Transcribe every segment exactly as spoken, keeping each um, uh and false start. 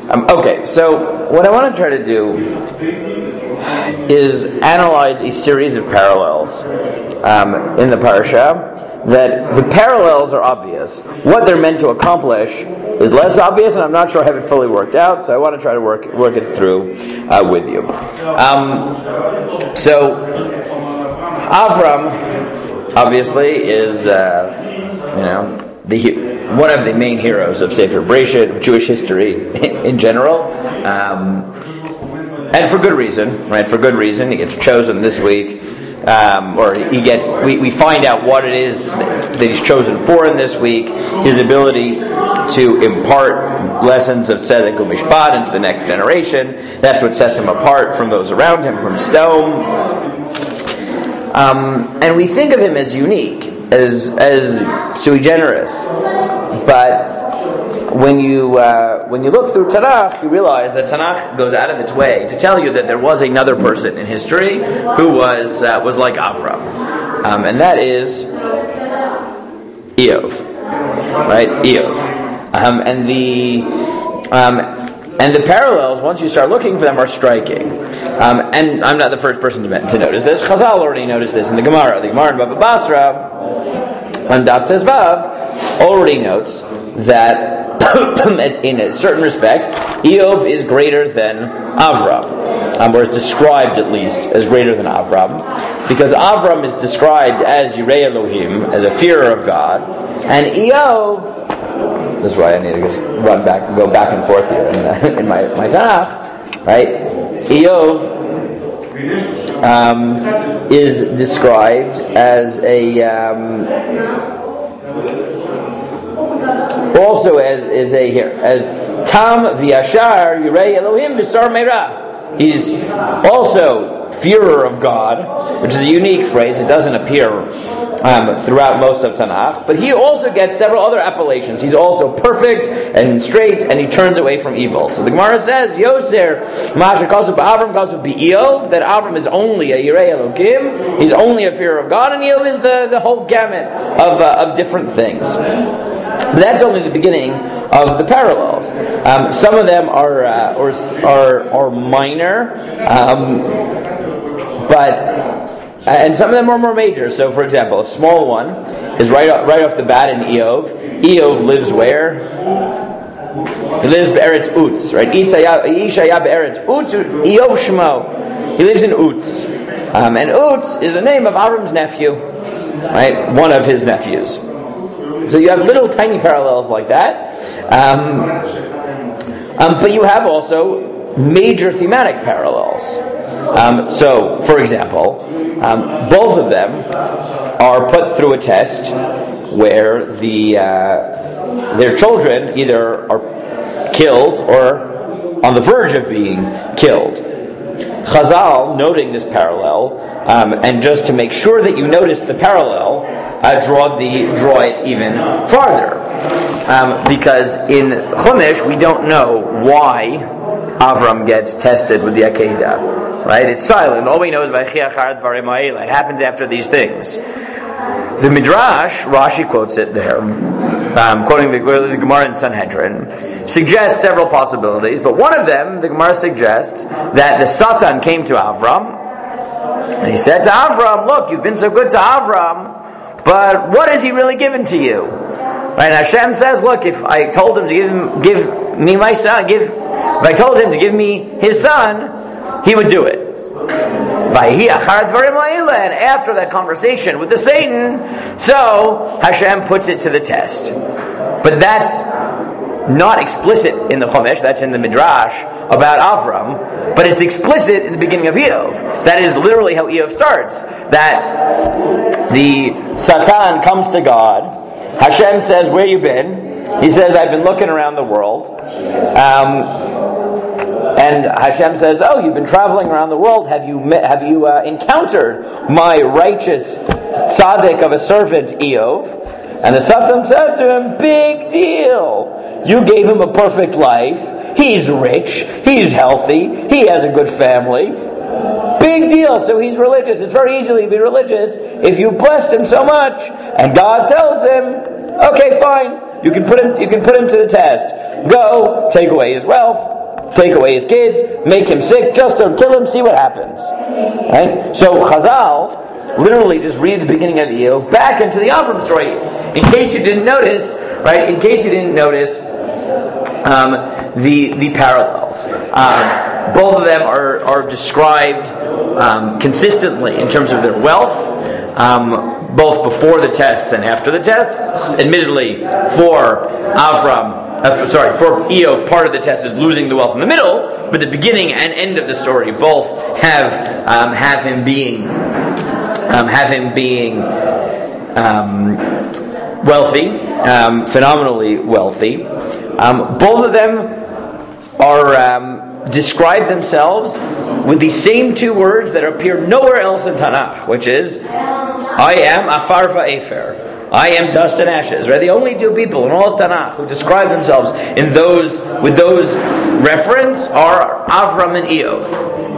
Um, okay, so what I want to try to do is analyze a series of parallels um, in the parsha. That the parallels are obvious. What they're meant to accomplish is less obvious, and I'm not sure I have it fully worked out. So I want to try to work work it through uh, with you. Um, so Avram, obviously, is uh, you know the one of the main heroes of Sefer Bereshit, of Jewish history in general, um, and for good reason. Right, for good reason, he gets chosen this week. Um, or he gets, we, we find out what it is that he's chosen for in this week, his ability to impart lessons of tzedek u'mishpat into the next generation. That's what sets him apart from those around him, from stone. Um, and we think of him as unique, as as sui generis. But when you uh, when you look through Tanakh, you realize that Tanakh goes out of its way to tell you that there was another person in history who was uh, was like Avram, um, and that is Eov, right? Eov, um, and the um, and the parallels, once you start looking for them, are striking. Um, and I'm not the first person to, to notice this. Chazal already noticed this in the Gemara. The Gemara in Baba Basra on Daf Tezvav already notes that in a certain respect, Eov is greater than Avram, um, or is described at least as greater than Avram, because Avram is described as Yirei Elohim, as a fearer of God, and Eov, this is why I need to just run back, go back and forth here in, in my, my Tanakh, right? Eov um, is described as a um, also as is a here as Tam v'Yashar Yirei Elohim B'Sar Meirah. He's also fearer of God, which is a unique phrase. It doesn't appear um, throughout most of Tanakh, but he also gets several other appellations. He's also perfect and straight, and he turns away from evil. So the Gemara says, Yoser Masha Kasu B'Avram Kasu B'Eov, that Avram is only a Yirei Elohim. He's only a fearer of God, and Eov is the, the whole gamut of uh, of different things. But that's only the beginning of the parallels. Um, some of them are uh, or are are minor, um, but and some of them are more major. So, for example, a small one is right off, right off the bat in Eov. Eov lives where? He lives be'eretz Utz, right? Ishaya be'eretz Utz. Eov Shmo. He lives in Utz, um, and Utz is the name of Avram's nephew, right? One of his nephews. So you have little tiny parallels like that, um, um, but you have also major thematic parallels. Um, so, for example, um, both of them are put through a test where the uh, their children either are killed or on the verge of being killed. Chazal, noting this parallel, um, and just to make sure that you notice the parallel, Uh, draw the draw it even farther, um, because in Chumash we don't know why Avram gets tested with the Akedah. Right? It's silent. All we know is it happens after these things. The Midrash, Rashi quotes it there, um, quoting the, the Gemara in Sanhedrin, suggests several possibilities, but one of them, the Gemara suggests that the Satan came to Avram and he said to Avram, "Look, you've been so good to Avram, but what has he really given to you?" Right? And Hashem says, "Look, if I told him to give him, give me my son, give if I told him to give me his son, he would do it." And after that conversation with the Satan, so Hashem puts it to the test. But that's not explicit in the Chumash, that's in the Midrash about Avram, but it's explicit in the beginning of Eov. That is literally how Eov starts. That the Satan comes to God, Hashem says, "Where you been?" He says, "I've been looking around the world." Um, and Hashem says, "Oh, you've been traveling around the world. Have you met, have you uh, encountered my righteous tzaddik of a servant, Eov?" And the Satan said to him, "Big deal. You gave him a perfect life. He's rich. He's healthy. He has a good family. Big deal. So he's religious. It's very easy to be religious if you blessed him so much." And God tells him, "Okay, fine. You can put him. You can put him to the test. go, take away his wealth, take away his kids, make him sick, just to kill him, see what happens. Right? So Chazal literally just read the beginning of Eov back into the Avram story. In case you didn't notice, right? In case you didn't notice um, the the parallels. Um, both of them are are described um, consistently in terms of their wealth. Um, both before the tests and after the tests. Admittedly, for Avram, uh, sorry, for Eov, part of the test is losing the wealth in the middle, but the beginning and end of the story both have um, have him being um, have him being um, wealthy, um, phenomenally wealthy. Um, both of them are um, describe themselves with the same two words that appear nowhere else in Tanakh, which is, I am Afar va'efer. I am dust and ashes. Right? The only two people in all of Tanakh who describe themselves in those with those reference are Avram and Eov.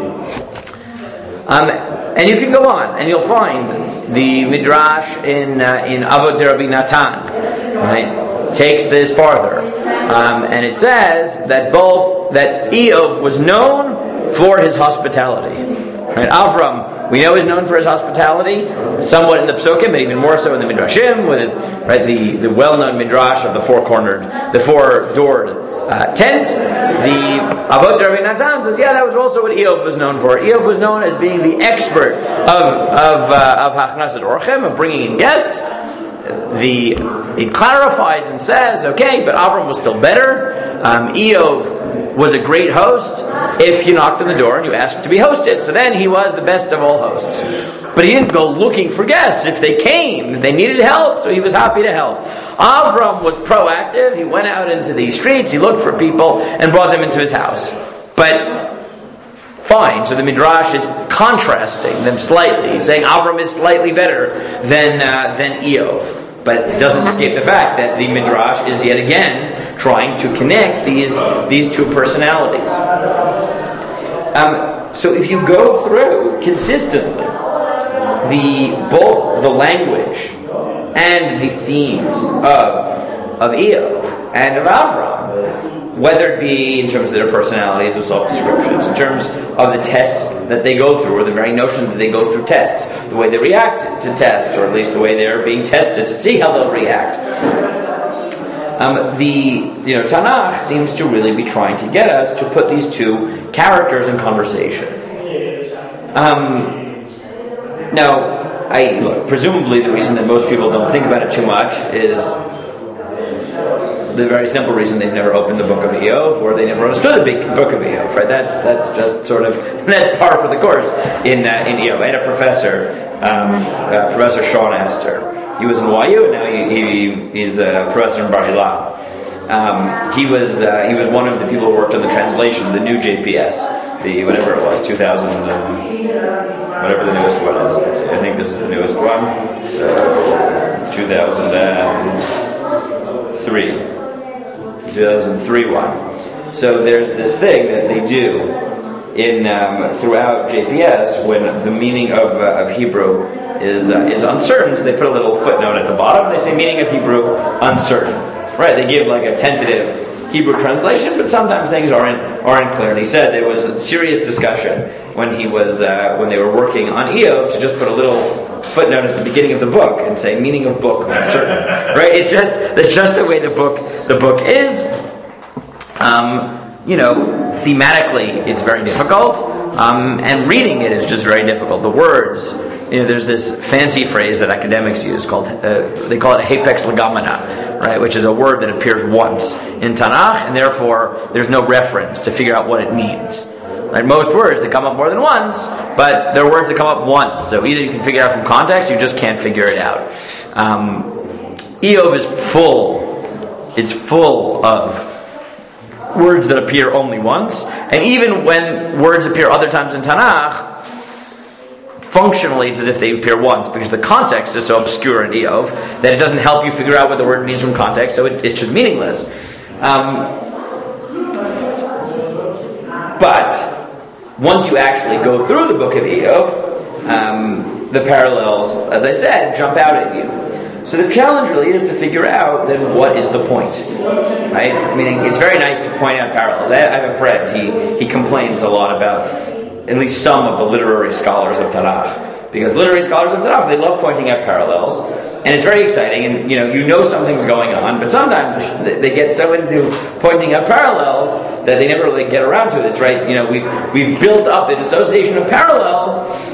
Um, and you can go on, and you'll find the Midrash in uh, in Avot Rabbi Natan, right, takes this farther, um, and it says that both that Eov was known for his hospitality. Right? Avram, we know, is known for his hospitality, somewhat in the Psukim, but even more so in the Midrashim, with right, the, the well-known Midrash of the four-cornered, the four-doored uh, tent. The Avot Rabbi Natan says, yeah, that was also what Eov was known for. Eov was known as being the expert of of uh, of Hachnasat Orchem, of bringing in guests. The it clarifies and says, okay, but Avram was still better. Um, Eov was a great host if you knocked on the door and you asked to be hosted. So then he was the best of all hosts. But he didn't go looking for guests. If they came, if they needed help, so he was happy to help. Avram was proactive. He went out into the streets, he looked for people, and brought them into his house. But fine, so the Midrash is contrasting them slightly, saying Avram is slightly better than uh, than Eov. But it doesn't escape the fact that the Midrash is yet again trying to connect these these two personalities. Um, so if you go through consistently the both the language and the themes of of Eov and of Avram, whether it be in terms of their personalities or self-descriptions, in terms of the tests that they go through, or the very notion that they go through tests, the way they react to tests, or at least the way they're being tested to see how they'll react. Um, the you know Tanakh seems to really be trying to get us to put these two characters in conversation. Um, now, I look, presumably the reason that most people don't think about it too much is the very simple reason they've never opened the book of Eov, or they never understood the big book of Eov. Right? That's that's just sort of that's par for the course in uh, in Eov. I had a professor, um, uh, Professor Sean Astor. He was in Y U, and now he, he he's a professor in Bar Ilan. Um, he was uh, he was one of the people who worked on the translation of the new J P S, the whatever it was, two thousand, um, whatever the newest one is. It's, I think this is the newest one. So two thousand three. two thousand three one. So there's this thing that they do in um, throughout J P S when the meaning of, uh, of Hebrew is uh, is uncertain. So they put a little footnote at the bottom. They say meaning of Hebrew uncertain. Right? They give like a tentative Hebrew translation, but sometimes things aren't aren't clear. And he said there was a serious discussion when he was uh, when they were working on Eov to just put a little footnote at the beginning of the book and say meaning of book uncertain. Right? It's just that's just the way the book the book is. Um, you know, thematically, it's very difficult, um, and reading it is just very difficult. The words, you know, there's this fancy phrase that academics use called uh, they call it hapex legomena, right? Which is a word that appears once in Tanakh, and therefore there's no reference to figure out what it means. Like most words, they come up more than once, but they're words that come up once. So either you can figure it out from context, you just can't figure it out. Um, Eov is full; it's full of words that appear only once, and even when words appear other times in Tanakh, functionally it's as if they appear once, because the context is so obscure in Eov that it doesn't help you figure out what the word means from context, so it, it's just meaningless. Um, but once you actually go through the book of Eov, um, the parallels, as I said, jump out at you. So the challenge really is to figure out then what is the point, right? I mean, it's very nice to point out parallels. I have a friend, he, he complains a lot about at least some of the literary scholars of Tanakh. Because literary scholars of Tanakh, they love pointing out parallels, and it's very exciting, and you know, you know something's going on, but sometimes they get so into pointing out parallels that they never really get around to this, right? You know, we've, we've built up an association of parallels,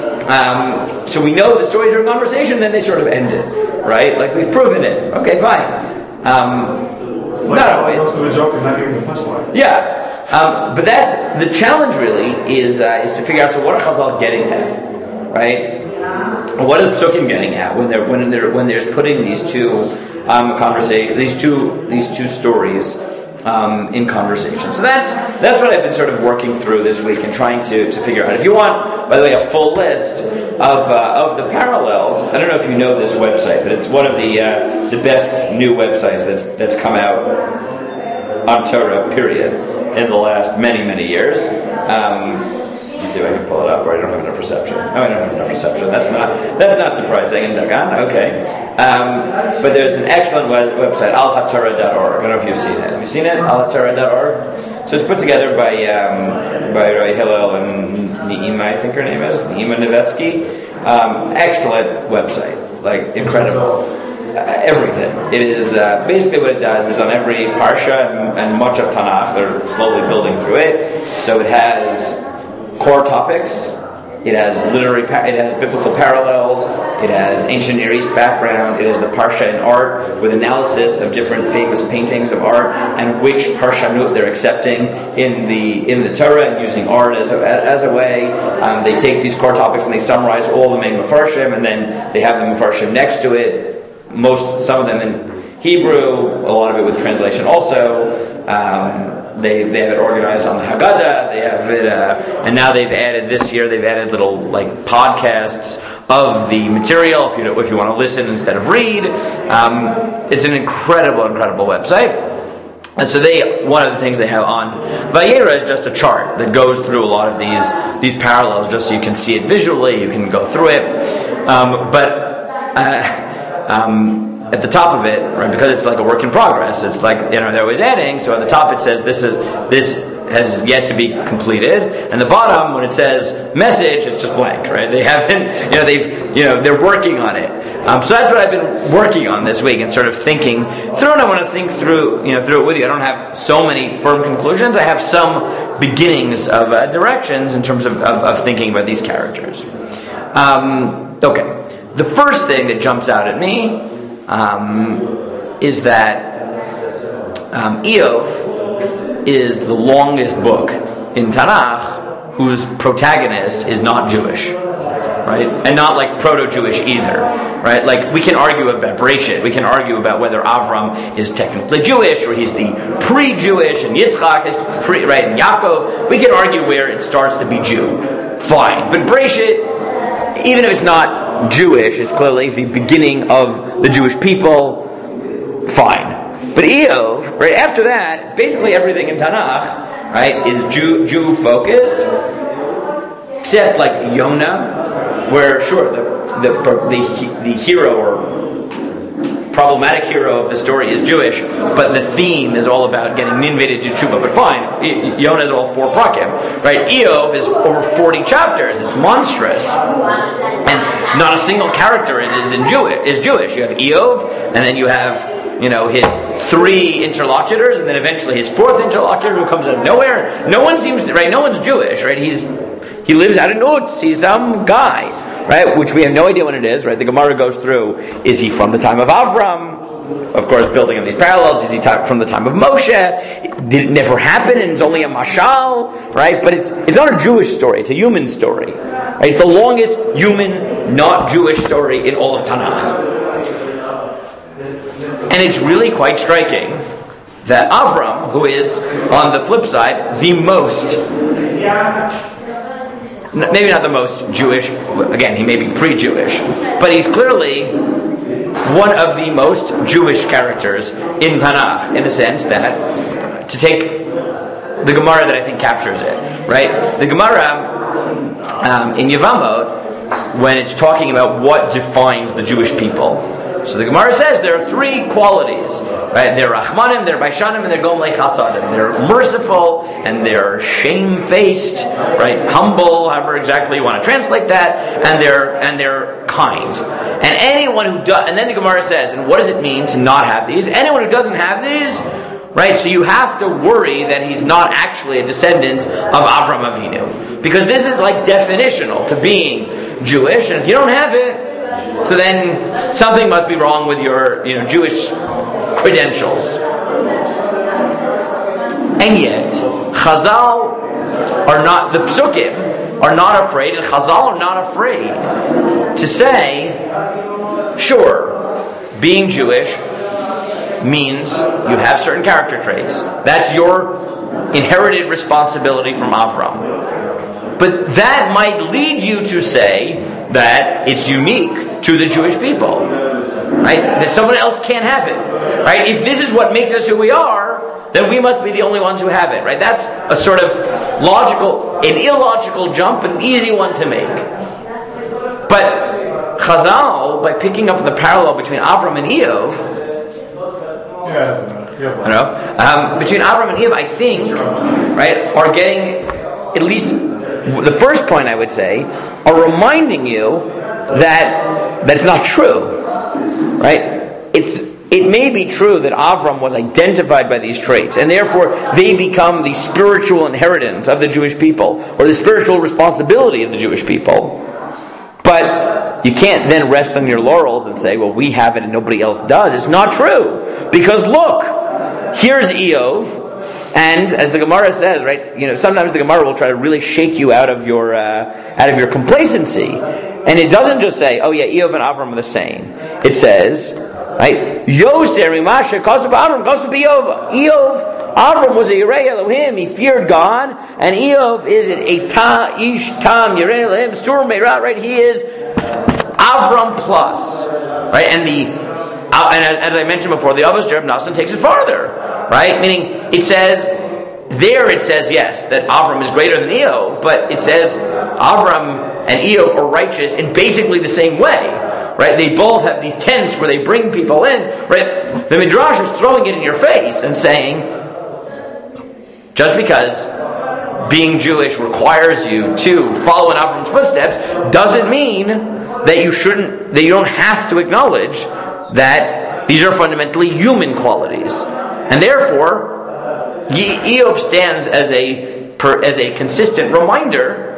um, so we know the stories are in conversation, then they sort of end it. Right? Like we've proven it. Okay, fine. Um, like not always. The joke and not giving the punchline. Yeah, um, but that's the challenge. Really is uh, is to figure out. So what are Chazal getting at? Right? What are the Psukim getting at when they're when they're when they're putting these two um, conversation these two these two stories um, in conversation? So that's that's what I've been sort of working through this week and trying to to figure out. If you want, by the way, a full list of uh, of the parallels. I don't know if you know this website, but it's one of the uh, the best new websites that's that's come out on Torah, period, in the last many many years. Um, let's see if I can pull it up, or I don't have enough reception. Oh, I don't have enough reception. That's not that's not surprising in Dagan. Okay, um, but there's an excellent website, al hatorah dot org. I don't know if you've seen it. Have you seen it? al hatorah dot org. So it's put together by um, by Ray Hillel and Neima, I think her name is, Neima Nevetsky. Um, excellent website, like incredible. Uh, everything. It is uh, basically what it does is on every parsha and, and much of Tanakh, they're slowly building through it. So it has core topics. It has literary, it has biblical parallels. It has ancient Near East background. It has the parsha and art with analysis of different famous paintings of art and which parshanut they're accepting in the in the Torah and using art as a, as a way. Um, they take these core topics and they summarize all the main mefarshim, and then they have the mefarshim next to it. Most, some of them in Hebrew, a lot of it with translation also. Um, They they have it organized on the Haggadah. They have it, uh, and now they've added this year. They've added little like podcasts of the material if you if you want to listen instead of read. Um, it's an incredible, incredible website. And so they one of the things they have on Vayera is just a chart that goes through a lot of these these parallels, just so you can see it visually. You can go through it, um, but. Uh, um, At the top of it, right, because it's like a work in progress, it's like, you know, they're always adding. So at the top it says this is this has yet to be completed, and the bottom when it says message, it's just blank, right? They haven't, you know, they've, you know, they're working on it. Um, so that's what I've been working on this week and sort of thinking through. And I want to think through, you know, through it with you. I don't have so many firm conclusions. I have some beginnings of uh, directions in terms of, of, of thinking about these characters. Um, okay, the first thing that jumps out at me. Um, is that um, Eov is the longest book in Tanakh whose protagonist is not Jewish, right? And not like proto-Jewish either, right? Like we can argue about Bereshit, we can argue about whether Avram is technically Jewish or he's the pre-Jewish and Yitzchak is pre, right? And Yaakov, we can argue where it starts to be Jew. Fine, but Bereshit, even if it's not Jewish, it's clearly the beginning of the Jewish people. Fine, but Eov, right after that, basically everything in Tanakh, right, is Jew Jew focused, except like Yonah, where sure the the the, the hero or problematic hero of the story is Jewish, but the theme is all about getting Ninveh to do tshuva. But fine, Yonah is all four prakim, right? Eov is over forty chapters. It's monstrous, and not a single character is in Jewish. Is Jewish. You have Eov, and then you have, you know, his three interlocutors, and then eventually his fourth interlocutor who comes out of nowhere. No one seems to, right. No one's Jewish, right? He's he lives out in Utz. He's some guy. Right, which we have no idea what it is. Right, the Gemara goes through: is he from the time of Avram? Of course, building on these parallels, is he from the time of Moshe? Did it never happen, and it's only a mashal? Right, but it's it's not a Jewish story; it's a human story. Right, it's the longest human, not Jewish story in all of Tanakh, and it's really quite striking that Avram, who is on the flip side the most. Maybe not the most Jewish, again, he may be pre-Jewish, but he's clearly one of the most Jewish characters in Tanakh, in the sense that, to take the Gemara that I think captures it, right? The Gemara um, in Yevamot, when it's talking about what defines the Jewish people, So the Gemara says there are three qualities, right? They're Rachmanim, they're Baishanim, and they're Gomlei Chasadim. They're merciful and they're shamefaced, right? Humble, however exactly you want to translate that, and they're and they're kind. And anyone who does, and then the Gemara says, and what does it mean to not have these? Anyone who doesn't have these, right? So you have to worry that he's not actually a descendant of Avram Avinu, because this is like definitional to being Jewish, and if you don't have it, so then something must be wrong with your, you know, Jewish credentials. And yet, Chazal are not, the Psukim are not afraid, and Chazal are not afraid to say, sure, being Jewish means you have certain character traits. That's your inherited responsibility from Avram. But that might lead you to say that it's unique to the Jewish people, right? That someone else can't have it, right? If this is what makes us who we are, then we must be the only ones who have it, right? That's a sort of logical, an illogical jump, an easy one to make. But Chazal, by picking up the parallel between Avram and Eov, Yeah, yeah. I know, um, between Avram and Eov, I think, right, are getting at least the first point I would say, are reminding you that that's not true, right? It's it may be true that Avram was identified by these traits, and therefore they become the spiritual inheritance of the Jewish people, or the spiritual responsibility of the Jewish people. But you can't then rest on your laurels and say, well, we have it and nobody else does. It's not true, because look, here's Eov. And as the Gemara says, right, you know, sometimes the Gemara will try to really shake you out of your uh, out of your complacency, and it doesn't just say, "Oh yeah, Eov and Avram are the same." It says, right, Yoser Mimasha Kosov Avram Kosov Eov. Eov, Avram was a Yirei Elohim; he feared God, and Eov is a Ta Ish Tam Yirei Elohim Sur Meirah. Right, he is Avram plus, right, and the. And as I mentioned before, the Avos Jereb Nasan takes it farther, right? Meaning, it says, there it says, yes, that Avram is greater than Eov, but it says Avram and Eov are righteous in basically the same way, right? They both have these tents where they bring people in, right? The Midrash is throwing it in your face and saying, just because being Jewish requires you to follow in Avram's footsteps doesn't mean that you shouldn't, that you don't have to acknowledge that these are fundamentally human qualities, and therefore, Eov stands as a as a consistent reminder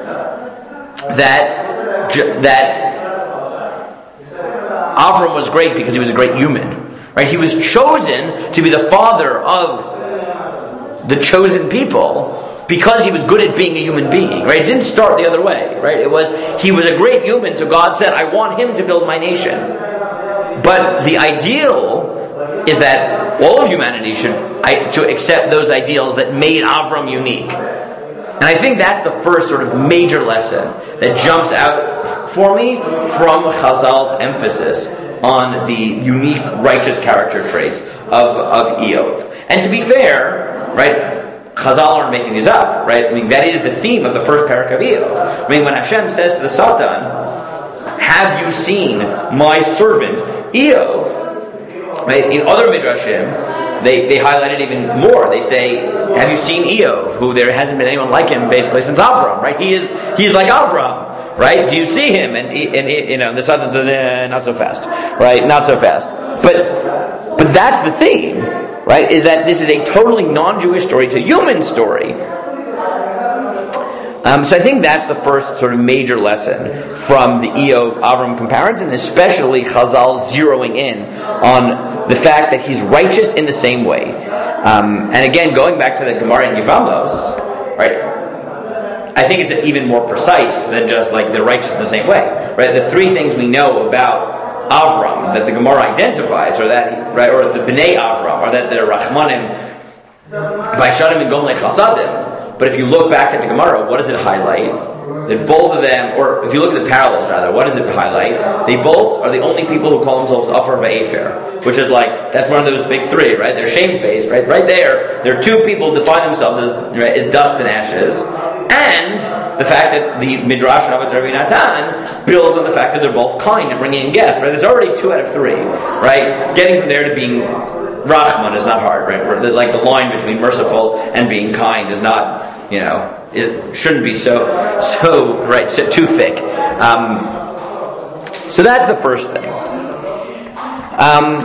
that that Avram was great because he was a great human, right? He was chosen to be the father of the chosen people because he was good at being a human being, right? It didn't start the other way, right? It was he was a great human, so God said, "I want him to build my nation." But the ideal is that all of humanity should I, to accept those ideals that made Avram unique. And I think that's the first sort of major lesson that jumps out for me from Chazal's emphasis on the unique righteous character traits of, of Eov. And to be fair, right, Chazal aren't making these up, right? I mean, that is the theme of the first parak of Eov. I mean, when Hashem says to the Satan, "Have you seen my servant Eov?" Right? In other midrashim, they, they highlight it even more. They say, "Have you seen Eov, who there hasn't been anyone like him basically since Avram?" Right? He is he's like Avram. Right? Do you see him? And, and, and you know, the Satan says, eh, "Not so fast." Right? Not so fast. But but that's the theme, right? Is that this is a totally non-Jewish story to human story. Um, so I think that's the first sort of major lesson from the Eov Avram comparison, especially Chazal zeroing in on the fact that he's righteous in the same way. Um, and again, going back to the Gemara in Yevamos, right? I think it's even more precise than just like they're righteous in the same way, right? The three things we know about Avram that the Gemara identifies, or that, right, or the Bnei Avram, or that they're Rachmanim, Baishanim, and Gomlei Chasadim. But if you look back at the Gemara, what does it highlight? That both of them, or if you look at the parallels rather, what does it highlight? They both are the only people who call themselves Afar Va'efer, which is like, that's one of those big three, right? They're shamefaced, right? Right there, there are two people who define themselves as, right, as dust and ashes, And the fact that the Midrash of Rabbi Natan builds on the fact that they're both kind and bringing in guests, right? There's already two out of three, right? Getting from there to being Rahman is not hard, right? Like the line between merciful and being kind is not, you know, it shouldn't be so, so right, so too thick. Um, so that's the first thing. Um,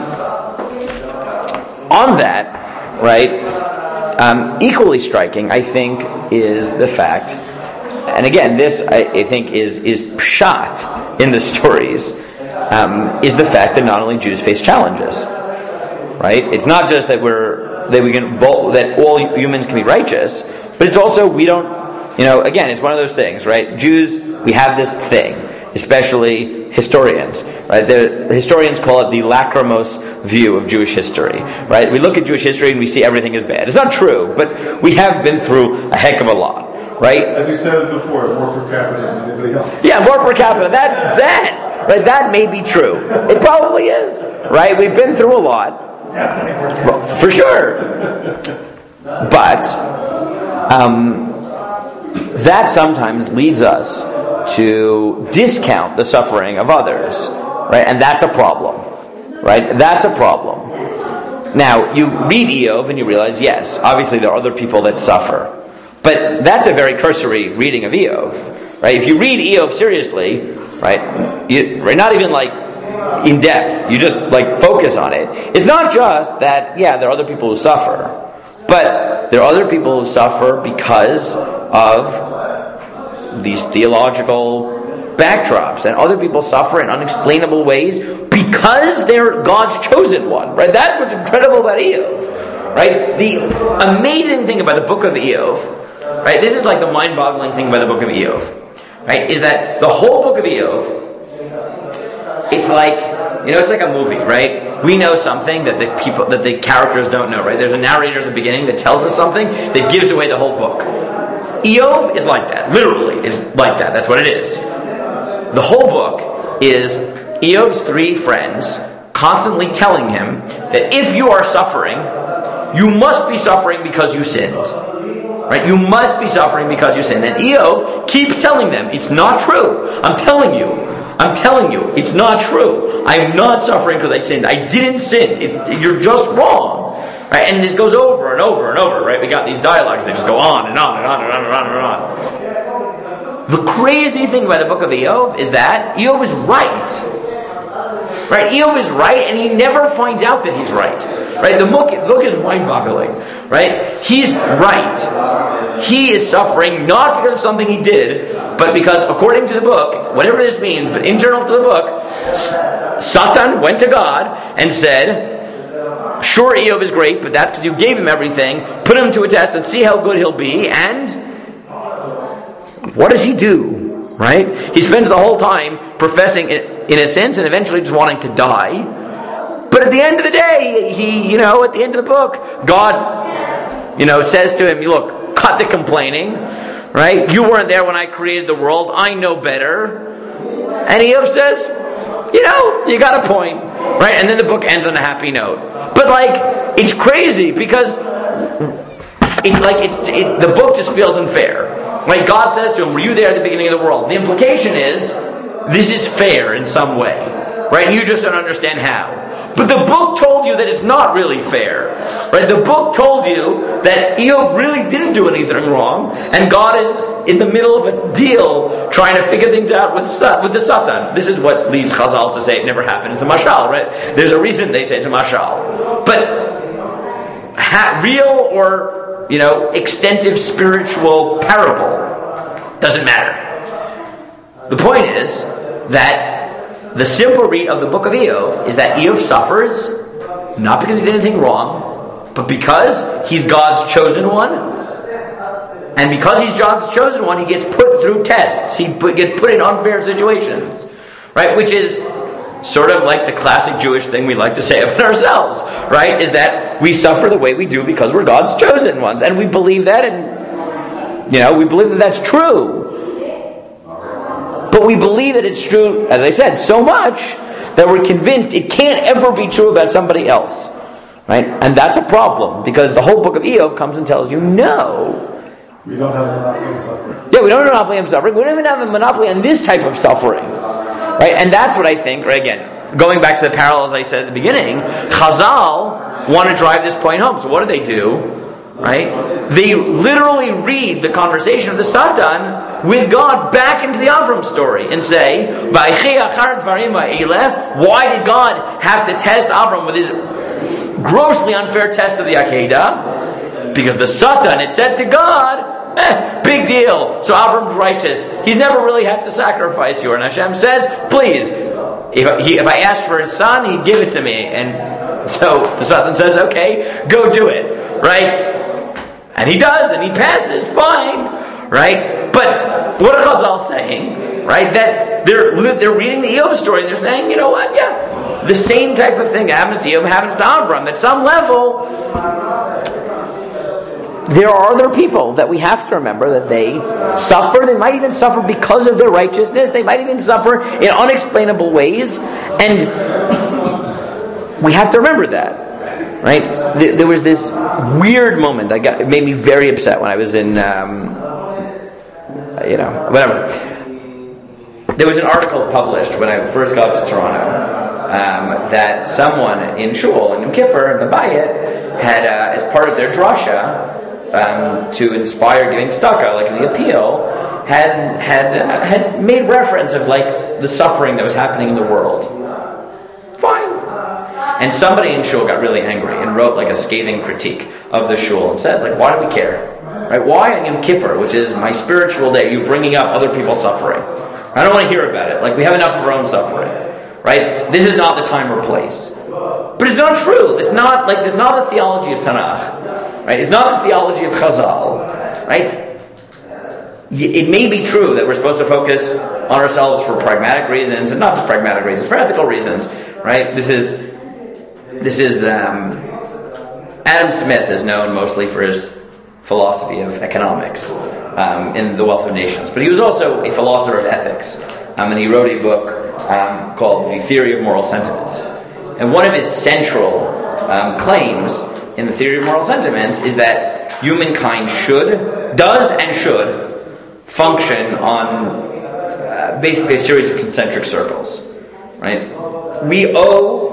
on that, right, um, equally striking, I think, is the fact, and again, this I, I think is is pshat in the stories, um, is the fact that not only Jews face challenges, right? It's not just that we're that we can both, that all humans can be righteous, but it's also we don't, you know, again, it's one of those things, right? Jews, we have this thing, especially historians, right? The, the historians call it the lachrymose view of Jewish history, right? We look at Jewish history and we see everything is bad. It's not true, but we have been through a heck of a lot, right? As you said before, more per capita than anybody else. Yeah, more per capita. That, that, right? That may be true. It probably is, right? We've been through a lot, well, for sure. But um, that sometimes leads us to discount the suffering of others, right? And that's a problem, right? That's a problem. Now, you read Eov and you realize, yes, obviously there are other people that suffer. But that's a very cursory reading of Eov, right? If you read Eov seriously, right, you, right, not even like in depth, you just like focus on it. It's not just that, yeah, there are other people who suffer, but there are other people who suffer because of these theological backdrops, and other people suffer in unexplainable ways because they're God's chosen one, right? That's what's incredible about Eov, right? The amazing thing about the book of Eov, right? This is like the mind-boggling thing about the book of Eov, right? Is that the whole book of Eov, it's like, you know, it's like a movie, right? We know something that the people, that the characters don't know, right? There's a narrator at the beginning that tells us something that gives away the whole book. Eov is like that. Literally is like that. That's what it is. The whole book is Eov's three friends constantly telling him that if you are suffering, you must be suffering because you sinned. Right? You must be suffering because you sinned. And Eov keeps telling them, it's not true. I'm telling you. I'm telling you. It's not true. I'm not suffering because I sinned. I didn't sin. It, you're just wrong. Right? And this goes over and over and over, right? We got these dialogues that just go on and on and on and on and on and on. The crazy thing about the book of Eov is that Eov is right. Right? Eov is right, and he never finds out that he's right. Right? The book, the book is mind-boggling. Right? He's right. He is suffering not because of something he did, but because, according to the book, whatever this means, but internal to the book, Satan went to God and said, sure, Eov is great, but that's because you gave him everything, put him to a test and see how good he'll be, and what does he do? Right? He spends the whole time professing innocence and eventually just wanting to die. But at the end of the day, he, you know, at the end of the book, God, you know, says to him, look, cut the complaining, right? You weren't there when I created the world. I know better. And Eov says, you know, you got a point, right? And then the book ends on a happy note. But like, it's crazy because it's like it, it, the book just feels unfair. Like God says to him, "Were you there at the beginning of the world?" The implication is this is fair in some way, right? And you just don't understand how. But the book told you that it's not really fair, right? The book told you that Eov really didn't do anything wrong, and God is in the middle of a deal trying to figure things out with with the Satan. This is what leads Chazal to say it never happened. It's a mashal, right? There's a reason they say it's a mashal. But ha- real or, you know, extensive spiritual parable doesn't matter. The point is that the simple read of the book of Eov is that Eov suffers not because he did anything wrong, but because he's God's chosen one. And because he's God's chosen one, he gets put through tests. He put, gets put in unfair situations. Right? Which is sort of like the classic Jewish thing we like to say about ourselves. Right? Is that we suffer the way we do because we're God's chosen ones. And we believe that, and, you know, we believe that that's true. But we believe that it's true, as I said, so much that we're convinced it can't ever be true about somebody else. Right? And that's a problem, because the whole book of Eov comes and tells you, no, We don't have a monopoly on suffering. Yeah, we don't have a monopoly on suffering. We don't even have a monopoly on this type of suffering. Right? And that's what I think, right, again, going back to the parallels I said at the beginning, Chazal want to drive this point home. So what do they do? Right? They literally read the conversation of the Satan with God back into the Avram story and say, why did God have to test Avram with his grossly unfair test of the Akedah? Because the Satan had said to God, eh, big deal. So Avram's righteous. He's never really had to sacrifice you. And Hashem says, please, if, he, if I asked for his son, he'd give it to me. And so the Satan says, okay, go do it. Right? And he does, and he passes, fine. Right? But what are Chazal saying? Right? That they're, they're reading the Eob story, and they're saying, you know what, yeah, the same type of thing that happens to Eob happens to Avram. At some level, there are other people that we have to remember that they suffer. They might even suffer because of their righteousness. They might even suffer in unexplainable ways. And we have to remember that. Right? There was this weird moment that got, it made me very upset when I was in, um, you know, whatever. There was an article published when I first got to Toronto um, that someone in Shul, in Yom Kippur, in the Bayit, had, uh, as part of their drasha, Um, to inspire giving tzedakah, like in the appeal, had had uh, had made reference of like the suffering that was happening in the world. Fine. And somebody in Shul got really angry and wrote like a scathing critique of the Shul and said, like, why do we care? Right? Why on Yom Kippur, which is my spiritual day, are you bringing up other people's suffering? I don't want to hear about it. Like, we have enough of our own suffering. Right? This is not the time or place. But it's not true. It's not like there's not a theology of Tanakh. Right? It's not the theology of Chazal, right? It may be true that we're supposed to focus on ourselves for pragmatic reasons, and not just pragmatic reasons, for ethical reasons, right? This is, this is um, Adam Smith is known mostly for his philosophy of economics um, in The Wealth of Nations, but he was also a philosopher of ethics, um, and he wrote a book um, called The Theory of Moral Sentiments. And one of his central um, claims in the theory of moral sentiments is that humankind should, does and should function on uh, basically a series of concentric circles. Right? We owe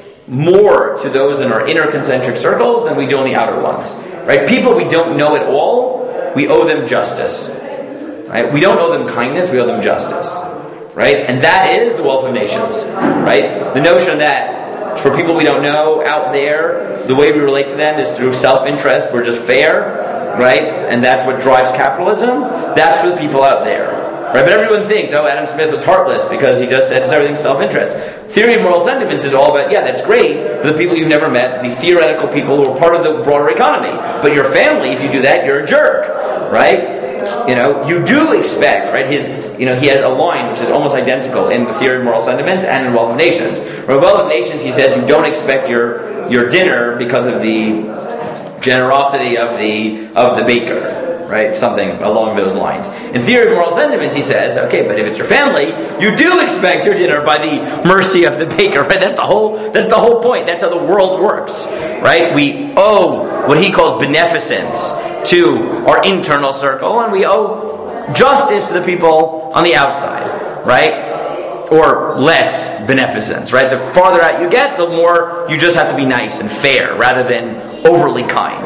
more to those in our inner concentric circles than we do in the outer ones. Right? People we don't know at all, we owe them justice. Right? We don't owe them kindness, we owe them justice. Right? And that is the wealth of nations. Right? The notion that for people we don't know out there, the way we relate to them is through self-interest. We're just fair, right? And that's what drives capitalism. That's for the people out there, right? But everyone thinks, oh, Adam Smith was heartless because he just said it's everything's self-interest. Theory of moral sentiments is all about, yeah, that's great for the people you've never met, the theoretical people who are part of the broader economy. But your family, if you do that, you're a jerk, right? You know, you do expect, right? His, you know, he has a line which is almost identical in the Theory of Moral Sentiments and in Wealth of Nations. In Wealth of Nations, he says you don't expect your your dinner because of the generosity of the of the baker, right? Something along those lines. In Theory of Moral Sentiments, he says, okay, but if it's your family, you do expect your dinner by the mercy of the baker, right? That's the whole that's the whole point. That's how the world works, right? We owe what he calls beneficence to our internal circle, and we owe justice to the people on the outside, right? Or less beneficence, right? The farther out you get, the more you just have to be nice and fair rather than overly kind.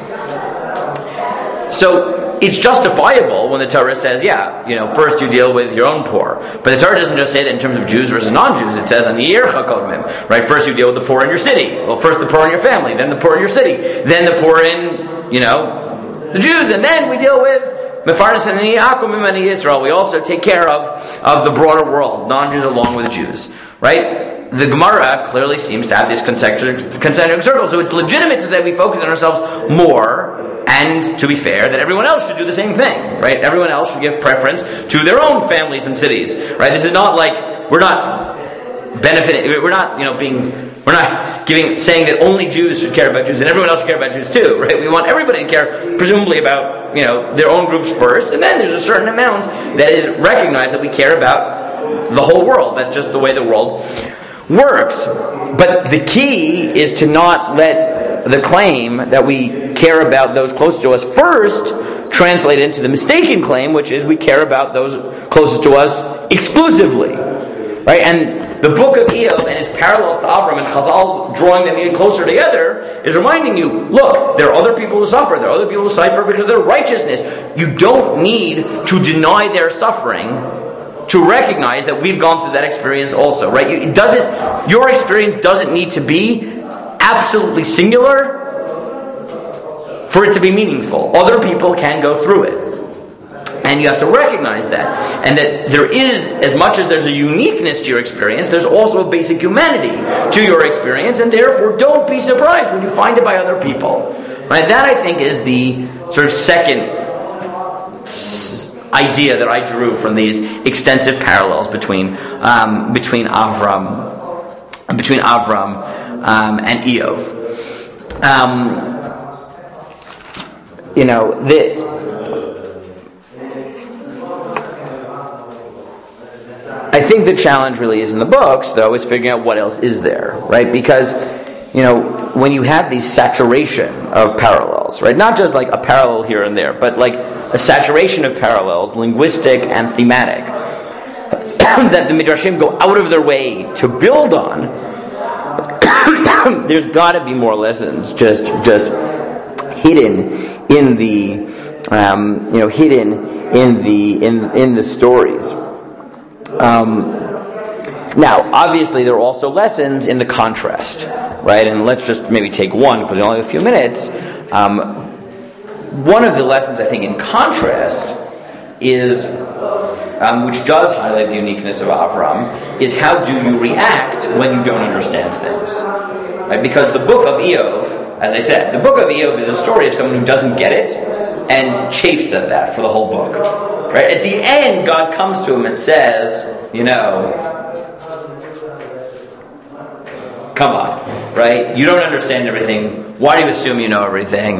So it's justifiable when the Torah says, yeah, you know, first you deal with your own poor. But the Torah doesn't just say that in terms of Jews versus non-Jews. It says on the Yercha Kodmim, right? First you deal with the poor in your city. Well, first the poor in your family, then the poor in your city, then the poor in, you know, the Jews, and then we deal with Mefarnas and Yaakov and Israel. We also take care of, of the broader world, non-Jews along with Jews, right? The Gemara clearly seems to have this concentric, concentric circle, so it's legitimate to say we focus on ourselves more, and to be fair, that everyone else should do the same thing, right? Everyone else should give preference to their own families and cities, right? This is not like we're not benefiting, we're not, you know, being. We're not giving, saying that only Jews should care about Jews and everyone else should care about Jews too, right? We want everybody to care, presumably, about, you know, their own groups first, and then there's a certain amount that is recognized that we care about the whole world. That's just the way the world works. But the key is to not let the claim that we care about those close to us first translate into the mistaken claim, which is we care about those closest to us exclusively. Right? And the book of Eov and its parallels to Avram and Chazal drawing them even closer together is reminding you, look, there are other people who suffer. There are other people who suffer because of their righteousness. You don't need to deny their suffering to recognize that we've gone through that experience also. Right? It doesn't. Your experience doesn't need to be absolutely singular for it to be meaningful. Other people can go through it. And you have to recognize that. And that there is, as much as there's a uniqueness to your experience, there's also a basic humanity to your experience, and therefore don't be surprised when you find it by other people. Right? That, I think, is the sort of second idea that I drew from these extensive parallels between um, between Avram between Avram um, and Eov. Um, you know, the I think the challenge really is in the books, though, is figuring out what else is there, right? Because, you know, when you have these saturation of parallels, right? Not just like a parallel here and there, but like a saturation of parallels, linguistic and thematic, that the Midrashim go out of their way to build on. There's got to be more lessons just just hidden in the, um, you know, hidden in the in in the stories. Um, now, obviously, there are also lessons in the contrast, right? And let's just maybe take one, because we only have a few minutes. Um, one of the lessons, I think, in contrast is, um, which does highlight the uniqueness of Avram, is how do you react when you don't understand things, right? Because the book of Eov, as I said, the book of Eov is a story of someone who doesn't get it and chafes at that for the whole book. Right? At the end, God comes to him and says, you know, come on, right? You don't understand everything. Why do you assume you know everything?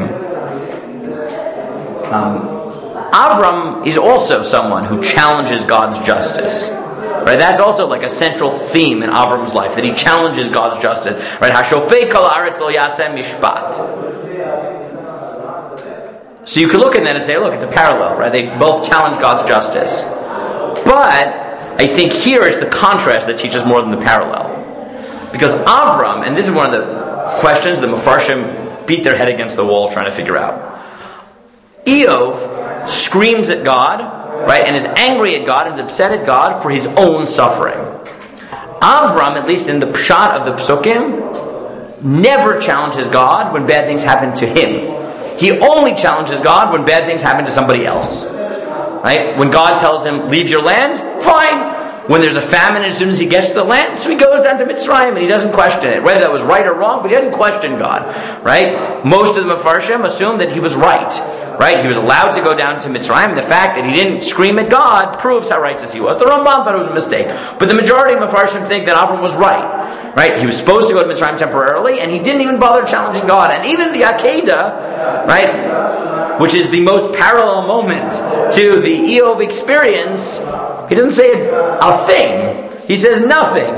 Um, Avram is also someone who challenges God's justice. Right? That's also like a central theme in Avram's life, that he challenges God's justice. Right? Hashofei kol haaretz lo yaseh mishpat. So you could look at that and say, look, it's a parallel, right? They both challenge God's justice. But I think here is the contrast that teaches more than the parallel. Because Avram, and this is one of the questions the Mefarshim beat their head against the wall trying to figure out. Eov screams at God, right, and is angry at God and is upset at God for his own suffering. Avram, at least in the pshat of the Psukim, never challenges God when bad things happen to him. He only challenges God when bad things happen to somebody else. Right? When God tells him, leave your land, fine. When there's a famine, as soon as he gets to the land, so he goes down to Mitzrayim and he doesn't question it. Whether that was right or wrong, but he doesn't question God. Right? Most of the Mefarshim assume that he was right. Right? He was allowed to go down to Mitzrayim. And the fact that he didn't scream at God proves how righteous he was. The Rambam thought it was a mistake. But the majority of Mefarshim think that Avram was right. Right? He was supposed to go to Mitzrayim temporarily, and he didn't even bother challenging God. And even the Akedah, right, which is the most parallel moment to the Eov experience, he doesn't say a thing. He says nothing.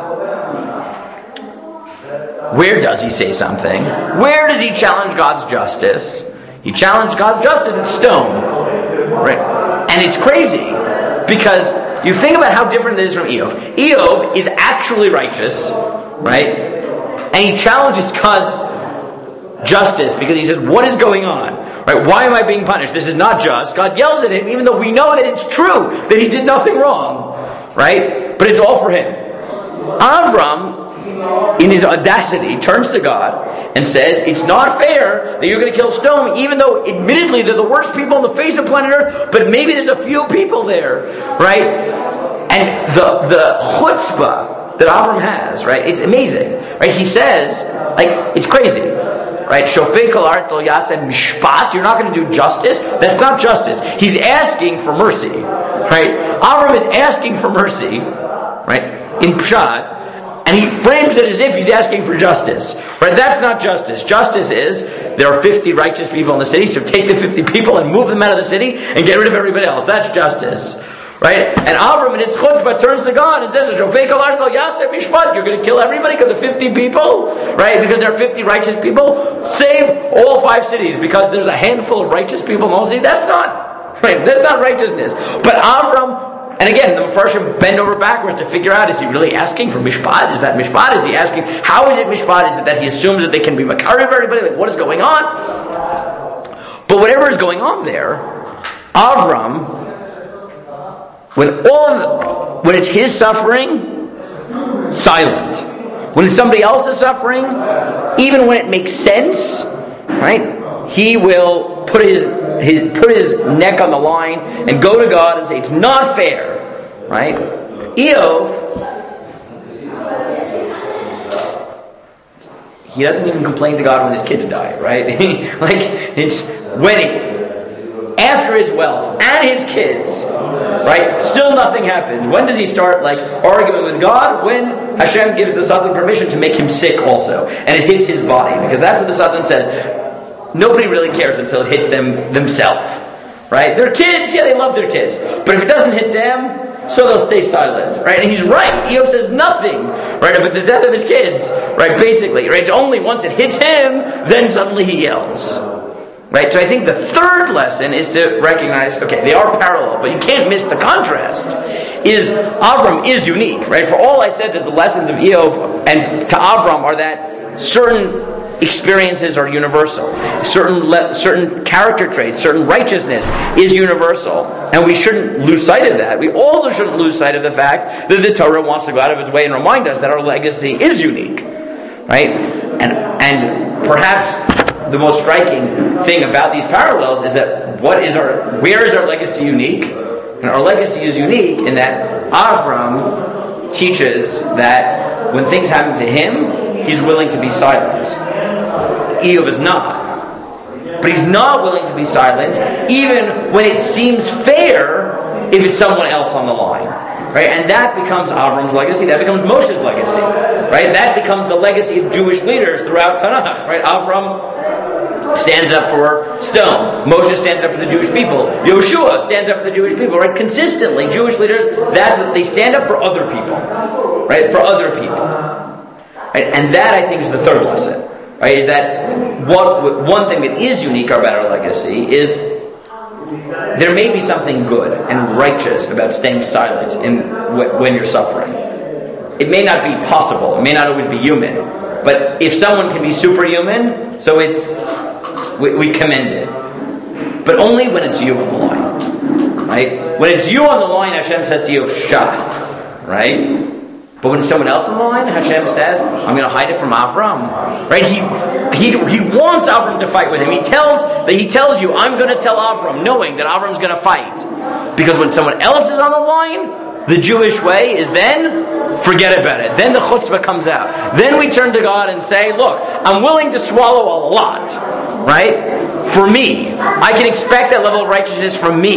Where does he say something? Where does he challenge God's justice? He challenged God's justice at stone. Right? And it's crazy, because you think about how different this is from Eov. Eov is actually righteous, right? And he challenges God's justice because he says, what is going on? Right? Why am I being punished? This is not just. God yells at him even though we know that it's true, that he did nothing wrong. Right? But it's all for him. Avram, in his audacity, turns to God and says, it's not fair that you're going to kill stone, even though admittedly they're the worst people on the face of planet Earth, but maybe there's a few people there, right? And the the chutzpah that Avram has, right, it's amazing, right? He says, like, it's crazy, right? Shofei kol haaretz lo yaseh mishpat, you're not going to do justice? That's not justice. He's asking for mercy, right? Avram is asking for mercy, right, in Pshat, and he frames it as if he's asking for justice. Right? That's not justice. Justice is, there are fifty righteous people in the city, so take the fifty people and move them out of the city and get rid of everybody else. That's justice. Right? And Avram in its chutzpah turns to God and says, you're going to kill everybody because of fifty people? Right? Because there are fifty righteous people? Save all five cities because there's a handful of righteous people mostly? That's not, right? That's not righteousness. But Avram, and again, the Mepharshim bend over backwards to figure out, is he really asking for mishpat? Is that mishpat? Is he asking, how is it mishpat? Is it that he assumes that they can be makariv everybody? Like, what is going on? But whatever is going on there, Avram, when all of, when it's his suffering, silent. When it's somebody else's suffering, even when it makes sense, right? He will put his his put his neck on the line and go to God and say, it's not fair, right? Eov, he doesn't even complain to God when his kids die, right? Like, it's when he, after his wealth and his kids, right? Still nothing happens. When does he start like arguing with God? When Hashem gives the Satan permission to make him sick also, and it hits his body, because that's what the Satan says. Nobody really cares until it hits them themselves, right? Their kids, yeah, they love their kids, but if it doesn't hit them, so they'll stay silent, right? And he's right. Eov says nothing, right, about the death of his kids, right? Basically, right? It's only once it hits him, then suddenly he yells. Right, so I think the third lesson is to recognize, okay, they are parallel, but you can't miss the contrast. Is Avram is unique, right? For all I said that the lessons of Eov and to Avram are that certain experiences are universal, certain le- certain character traits, certain righteousness is universal, and we shouldn't lose sight of that. We also shouldn't lose sight of the fact that the Torah wants to go out of its way and remind us that our legacy is unique, right? And and perhaps the most striking thing about these parallels is that what is our, where is our legacy unique? And our legacy is unique in that Avram teaches that when things happen to him, he's willing to be silent. Eov is not. But he's not willing to be silent even when it seems fair if it's someone else on the line. Right? And that becomes Avram's legacy. That becomes Moshe's legacy. Right? That becomes the legacy of Jewish leaders throughout Tanakh. Right? Avram stands up for stone. Moshe stands up for the Jewish people. Yoshua stands up for the Jewish people. Right? Consistently, Jewish leaders, that's what they stand up for other people. Right? For other people. Right? And that, I think, is the third lesson. Right? Is that what, one thing that is unique about our legacy is there may be something good and righteous about staying silent in when you're suffering. It may not be possible. It may not always be human. But if someone can be superhuman, so it's we, we commend it. But only when it's you on the line, right? When it's you on the line, Hashem says to you, "Shah," right? But when it's someone else on the line, Hashem says, I'm going to hide it from Avram. Right? He he he wants Avram to fight with him. He tells that he tells you, I'm going to tell Avram, knowing that Avram's going to fight. Because when someone else is on the line, the Jewish way is then, forget about it. Then the chutzpah comes out. Then we turn to God and say, look, I'm willing to swallow a lot. Right? For me. I can expect that level of righteousness from me.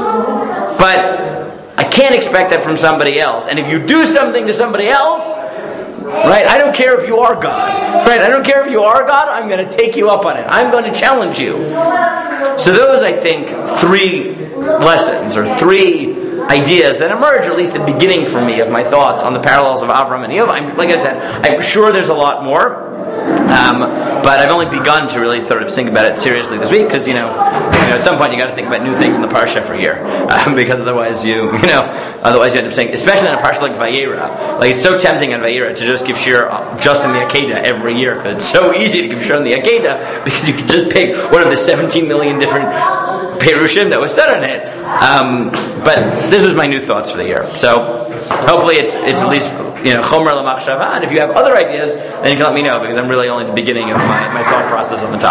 But I can't expect that from somebody else. And if you do something to somebody else, right, I don't care if you are God. Right? I don't care if you are God, I'm going to take you up on it. I'm going to challenge you. So those, I think, three lessons or three ideas that emerge, or at least the beginning for me of my thoughts on the parallels of Avram and Eov. I'm, like I said, I'm sure there's a lot more. Um, but I've only begun to really sort of think about it seriously this week, because you know, you know, at some point you got to think about new things in the parsha every year, um, because otherwise you, you know, otherwise you end up saying, especially in a parsha like Vayera, like it's so tempting in Vayera to just give shir just in the Akedah every year, because it's so easy to give shir in the Akedah because you can just pick one of the seventeen million different perushim that was said on it. Um, but this was my new thoughts for the year, so hopefully it's it's at least, you know, chomer lamachshava. And if you have other ideas, then you can let me know, because I'm really only at the beginning of my, my thought process on the topic.